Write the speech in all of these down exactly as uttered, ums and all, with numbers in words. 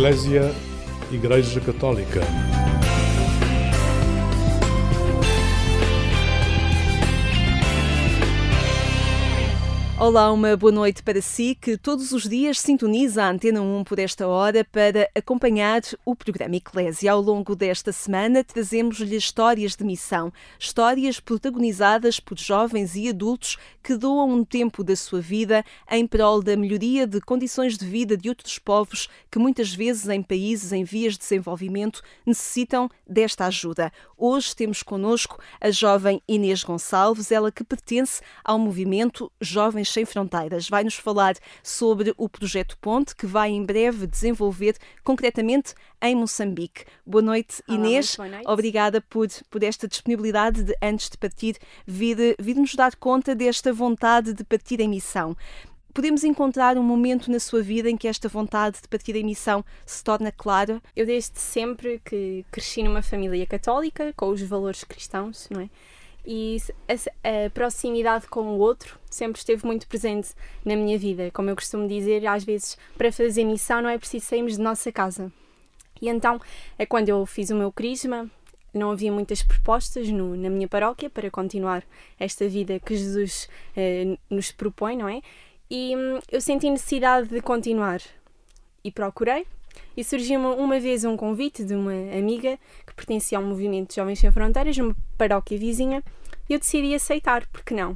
Eclésia, Igreja Católica. Olá, uma boa noite para si que todos os dias sintoniza a Antena um por esta hora para acompanhar o programa Eclésia. Ao longo desta semana trazemos-lhe histórias de missão, histórias protagonizadas por jovens e adultos que doam um tempo da sua vida em prol da melhoria de condições de vida de outros povos que muitas vezes em países em vias de desenvolvimento necessitam desta ajuda. Hoje temos connosco a jovem Inês Gonçalves, ela que pertence ao movimento Jovens Sem Fronteiras. Vai-nos falar sobre o projeto Ponte, que vai em breve desenvolver concretamente em Moçambique. Boa noite, Olá, Inês. boa noite. Obrigada por, por esta disponibilidade de, antes de partir, vir, vir nos dar conta desta vontade de partir em missão. Podemos encontrar um momento na sua vida em que esta vontade de partir em missão se torna clara? Eu desde sempre que cresci numa família católica, com os valores cristãos, não é? E a, a proximidade com o outro sempre esteve muito presente na minha vida. Como eu costumo dizer, às vezes para fazer missão não é preciso sairmos de nossa casa. E então, é quando eu fiz o meu crisma, não havia muitas propostas no, na minha paróquia para continuar esta vida que Jesus eh, nos propõe, não é? E hum, eu senti necessidade de continuar e procurei. E surgiu uma, uma vez um convite de uma amiga que pertencia ao movimento de Jovens Sem Fronteiras, numa paróquia vizinha, e eu decidi aceitar, porque não?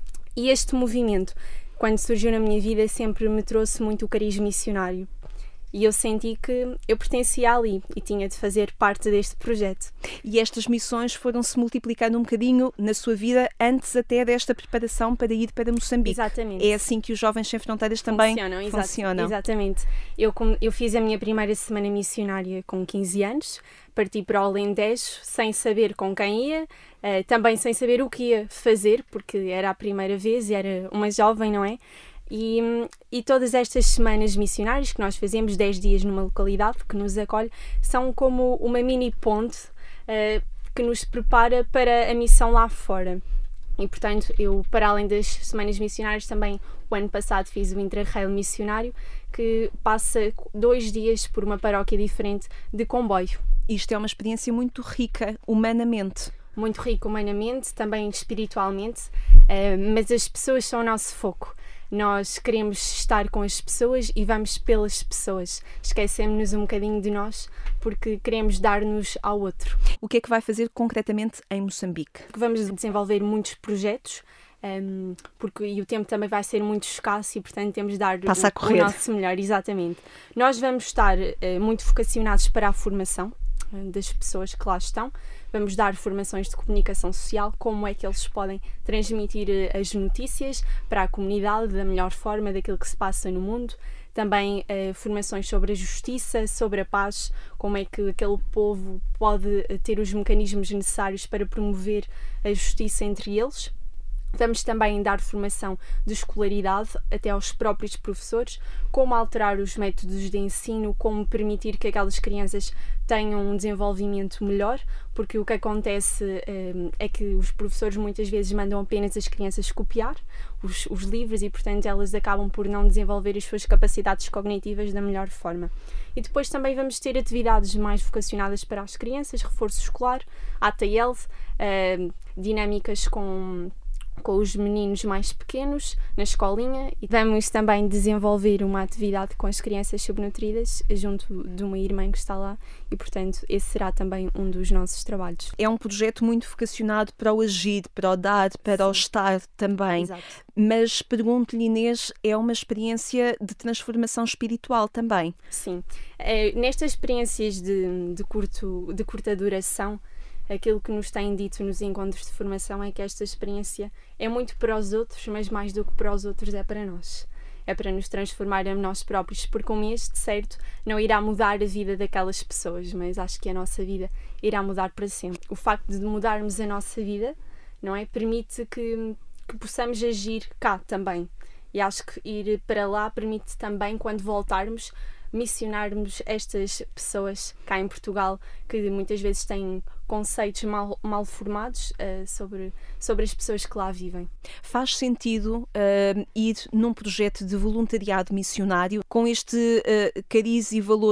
E este movimento, quando surgiu na minha vida, sempre me trouxe muito o cariz missionário. E eu senti que eu pertencia ali e tinha de fazer parte deste projeto. E estas missões foram-se multiplicando um bocadinho na sua vida antes até desta preparação para ir para Moçambique. Exatamente. É assim que os Jovens Sem Fronteiras também funcionam. funcionam. Exatamente. Eu, eu fiz a minha primeira semana missionária com quinze anos, parti para o Alentejo sem saber com quem ia, uh, também sem saber o que ia fazer, porque era a primeira vez e era uma jovem, não é? E, e todas estas semanas missionárias que nós fazemos, dez dias numa localidade que nos acolhe, são como uma mini ponte uh, que nos prepara para a missão lá fora. E portanto, eu, para além das semanas missionárias, também o ano passado fiz o Intra-Rail missionário, que passa dois dias por uma paróquia diferente de comboio. Isto é uma experiência muito rica, humanamente. Muito rica humanamente, também espiritualmente, uh, mas as pessoas são o nosso foco. Nós queremos estar com as pessoas e vamos pelas pessoas. Esquecemos-nos um bocadinho de nós porque queremos dar-nos ao outro. O que é que vai fazer concretamente em Moçambique? Vamos desenvolver muitos projetos, um, porque e o tempo também vai ser muito escasso e, portanto, temos de dar Passa a o, correr. o nosso melhor. Exatamente. Nós vamos estar uh, muito vocacionados para a formação uh, das pessoas que lá estão. Vamos dar formações de comunicação social, como é que eles podem transmitir as notícias para a comunidade da melhor forma daquilo que se passa no mundo. Também eh, formações sobre a justiça, sobre a paz, como é que aquele povo pode ter os mecanismos necessários para promover a justiça entre eles. Vamos também dar formação de escolaridade até aos próprios professores, como alterar os métodos de ensino, como permitir que aquelas crianças tenham um desenvolvimento melhor, porque o que acontece é, é que os professores muitas vezes mandam apenas as crianças copiar os, os livros e, portanto, elas acabam por não desenvolver as suas capacidades cognitivas da melhor forma. E depois também vamos ter atividades mais vocacionadas para as crianças, reforço escolar, A T L, uh, dinâmicas com... com os meninos mais pequenos na escolinha, e vamos também desenvolver uma atividade com as crianças subnutridas junto de uma irmã que está lá e, portanto, esse será também um dos nossos trabalhos. É um projeto muito vocacionado para o agir, para o dar, para Sim. o estar também. Exato. Mas pergunto-lhe, Inês, é uma experiência de transformação espiritual também? Sim. É, nestas experiências de, de, curto, de curta duração, aquilo que nos têm dito nos encontros de formação é que esta experiência é muito para os outros, mas mais do que para os outros é para nós. É para nos transformar a nós próprios, porque um mês, de certo, não irá mudar a vida daquelas pessoas, mas acho que a nossa vida irá mudar para sempre. O facto de mudarmos a nossa vida, não é, permite que, que possamos agir cá também. E acho que ir para lá permite também, quando voltarmos, missionarmos estas pessoas cá em Portugal que muitas vezes têm conceitos mal, mal formados uh, sobre, sobre as pessoas que lá vivem. Faz sentido uh, ir num projeto de voluntariado missionário com este uh, cariz e valores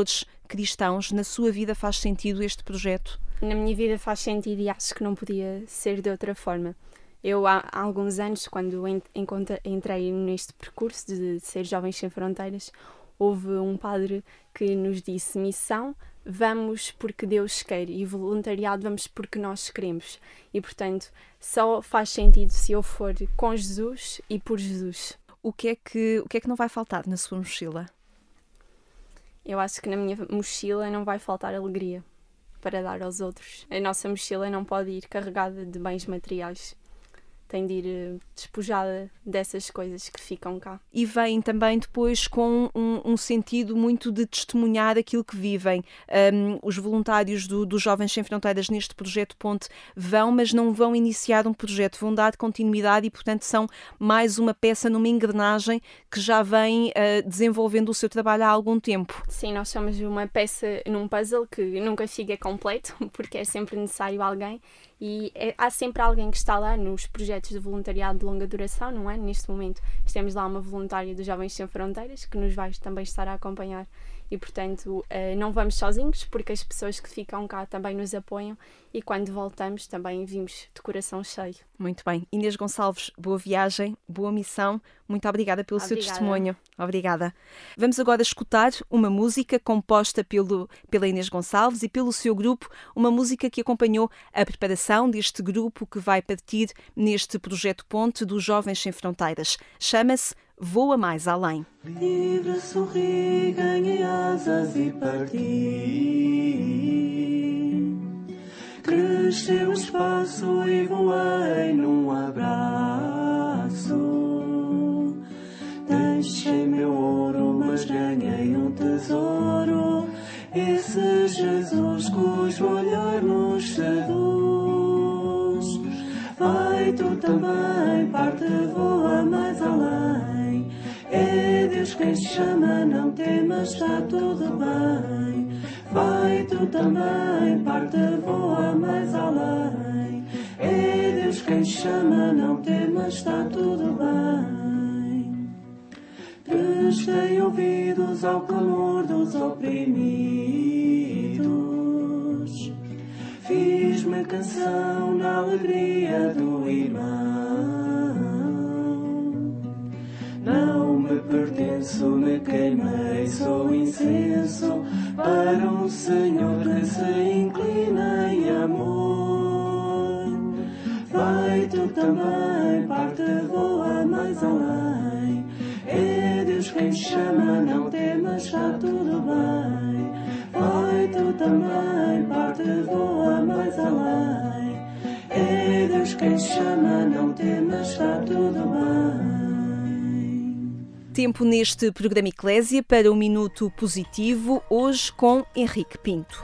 cristãos. Na sua vida faz sentido este projeto? Na minha vida faz sentido e acho que não podia ser de outra forma. Eu, há, há alguns anos, quando entrei neste percurso de ser Jovens Sem Fronteiras, houve um padre que nos disse: missão, vamos porque Deus quer, e voluntariado, vamos porque nós queremos. E, portanto, só faz sentido se eu for com Jesus e por Jesus. O que é que, o que é que não vai faltar na sua mochila? Eu acho que na minha mochila não vai faltar alegria para dar aos outros. A nossa mochila não pode ir carregada de bens materiais. Tem de ir despojada dessas coisas que ficam cá. E vêm também depois com um, um sentido muito de testemunhar aquilo que vivem. Um, os voluntários do, do Jovens Sem Fronteiras neste projeto Ponte vão, mas não vão iniciar um projeto, vão dar continuidade e, portanto, são mais uma peça numa engrenagem que já vem uh, desenvolvendo o seu trabalho há algum tempo. Sim, nós somos uma peça num puzzle que nunca fica completo, porque é sempre necessário alguém. E é, há sempre alguém que está lá nos projetos de voluntariado de longa duração, não é? Neste momento temos lá uma voluntária dos Jovens Sem Fronteiras que nos vai também estar a acompanhar e, portanto, não vamos sozinhos, porque as pessoas que ficam cá também nos apoiam e quando voltamos também vimos de coração cheio. Muito bem. Inês Gonçalves, boa viagem, boa missão. Muito obrigada pelo Obrigada. seu testemunho. Obrigada. Vamos agora escutar uma música composta pelo, pela Inês Gonçalves e pelo seu grupo, uma música que acompanhou a preparação deste grupo que vai partir neste projeto Ponte dos Jovens Sem Fronteiras. Chama-se Voa Mais Além. Livre, sorri, ganhei asas e parti. Cresceu o espaço e voei num abraço. Deixei meu ouro, mas ganhei um tesouro. Esse Jesus cujo olhar nos seduz. Vai tu também, parte, voa mais além. É Deus quem chama, não temas, está tudo bem. Vai tu também, parte, voa mais além. É Deus quem chama, não temas, está tudo bem. Prestei ouvidos ao clamor dos oprimidos. Fiz-me canção na alegria do irmão. Não me pertenço, me queimei, sou incenso para um Senhor que se inclina em amor. Vai tu também, parte, voa mais além. É Deus quem chama, não temas, está tudo bem. Vai tu também, parte, voa mais além. É Deus quem chama, não temas, está tudo bem. Tempo neste programa Eclésia para um minuto positivo, hoje com Henrique Pinto.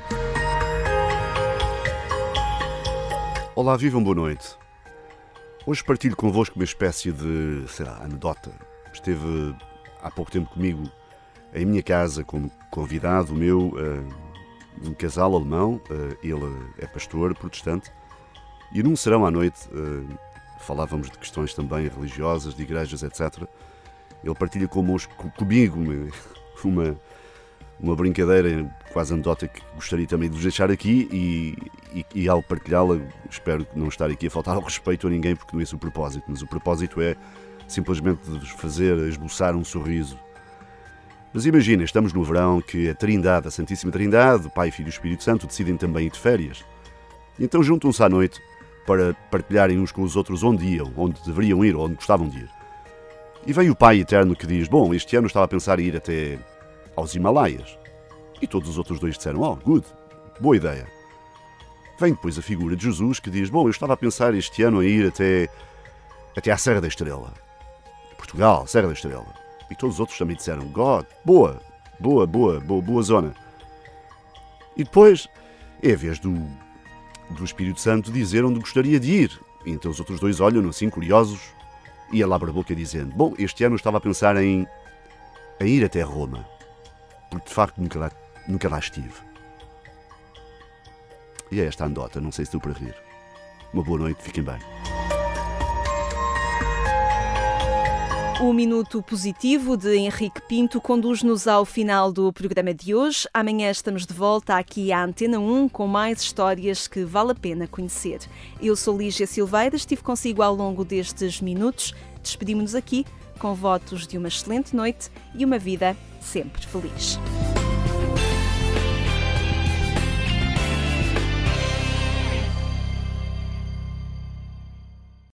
Olá, vivam, boa noite. Hoje partilho convosco uma espécie de, sei lá, anedota. Esteve há pouco tempo comigo em minha casa como convidado meu, uh, um casal alemão, uh, ele é pastor protestante, e num serão à noite uh, falávamos de questões também religiosas, de igrejas, etcétera. Ele partilha connosco, comigo uma, uma, uma brincadeira, quase anedota, que gostaria também de vos deixar aqui e, e, e ao partilhá-la espero não estar aqui a faltar ao respeito a ninguém, porque não é esse o propósito, mas o propósito é simplesmente de vos fazer esboçar um sorriso. Mas imagina, estamos no verão, que a Trindade, a Santíssima Trindade, o Pai, Filho e o Espírito Santo, decidem também ir de férias. E então juntam-se à noite para partilharem uns com os outros onde iam, onde deveriam ir, onde gostavam de ir. E vem o Pai Eterno que diz: bom, este ano estava a pensar em ir até aos Himalaias. E todos os outros dois disseram: oh, good, boa ideia. Vem depois a figura de Jesus que diz: bom, eu estava a pensar este ano em ir até, até à Serra da Estrela. Portugal, Serra da Estrela. E todos os outros também disseram: God, boa, boa, boa, boa, boa zona. E depois é a vez do, do Espírito Santo dizer onde gostaria de ir. E então os outros dois olham assim, curiosos, e ele abre a boca dizendo: bom, este ano eu estava a pensar em, em ir até Roma, porque de facto nunca lá, nunca lá estive. E é esta a anedota, não sei se estou para rir. Uma boa noite, fiquem bem. O Minuto Positivo de Henrique Pinto conduz-nos ao final do programa de hoje. Amanhã estamos de volta aqui à Antena um com mais histórias que vale a pena conhecer. Eu sou Lígia Silveira, estive consigo ao longo destes minutos. Despedimos-nos aqui com votos de uma excelente noite e uma vida sempre feliz.